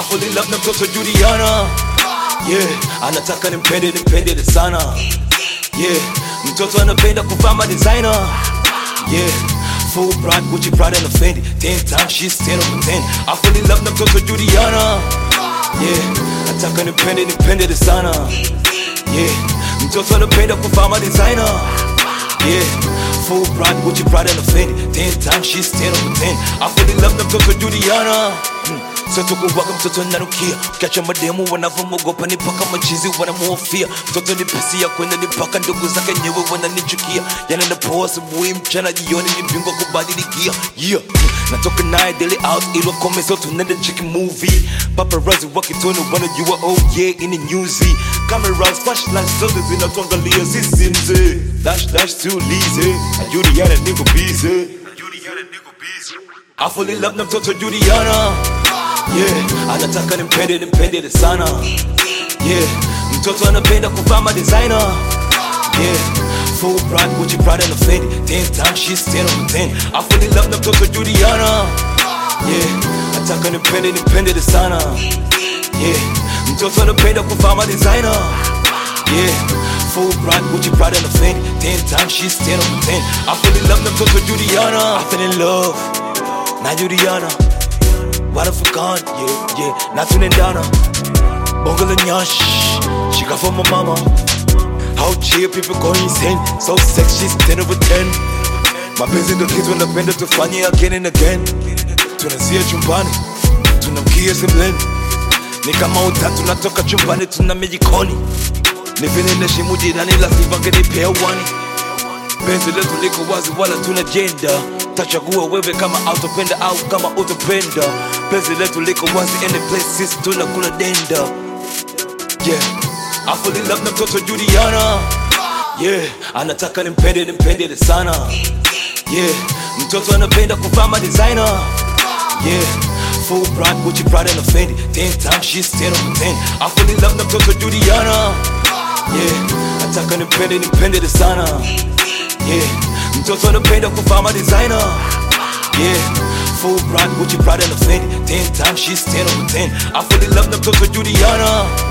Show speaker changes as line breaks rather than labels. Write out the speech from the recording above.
fall in love na mtoto Juliana. Yeah, anataka nimpende sana. Yeah, mtoto anapenda kuvaa designer. Yeah, full bride, Gucci, Prada and Fendi. 10 times she's 10 over 10. I fall in love na mtoto Juliana. Yeah, anataka nimpende sana. Yeah, mtoto anapenda kuvaa designer. Yeah, full bride, Gucci, Prada and Fendi. 10 times she's 10 over 10. I fall in love na mtoto Juliana. Mtoto kuwaga mtoto nanukia, ukiacha mademu wanavyomogopa ni paka machizi wanamuhofia. Mtoto ni pesi ya kwenda ni paka ndugu zake nyewe wananichukia. Yana napoa asubuhi mchana jioni ni bingwa kubadilikia. Yeah, natoka naye daily out ilo kome so tunaenda chicken movie. Paparazzi wakitoni wanajua oh yeah in the newsy. Cameras, flashlights, zote zinatuangalia sisi mzee. Dash too easy, na Juliana niko busy. I fall in love na mtoto Juliana. Yeah, anataka nimpende sana. Yeah, mtoto anapenda kuvaa designer. Yeah, full bride, Gucci, Prada and Fendi. 10 times she's 10 over 10. I fall in love na mtoto Juliana. Yeah, anataka nimpende sana. Yeah, mtoto anapenda kuvaa designer. Yeah, full bride, Gucci, Prada and Fendi. 10 times she's 10 over 10. I fall in love na mtoto Juliana. I fell in love na Juliana. What if we gone? Yeah, not tunaendana. Bongo la nyash, she got from my mama. How cheer people go insane. So sexy, she's 10 over 10. Mapenzi ndo kitu wanapenda tufanye again and again. Tunazia chumbani, tunamkia sembleni. Ni kama utatu natoka chumbani tunamia jikoni. Ni vile neshimu jirani lazima ngenipea wani. Penzi letu liko wazi wala tuna jenda. Tachagua wewe kama autopenda au kama utopenda. Penzi letu liko wazi any places tunakula denda. Yeah, I fall in love na mtoto Juliana. Yeah, anataka nimpende sana. Yeah, mtoto anapenda kuvaa designer. Yeah, full bride, Gucci, Prada and Fendi. 10 times she's 10 over 10. I fall in love na mtoto Juliana. Yeah, anataka nimpende sana. Yeah, mtoto anapenda kuvaa designer. Yeah, full bride, Gucci, Prada and Fendi. 10 times she's 10 over 10. I fall in love na mtoto Juliana.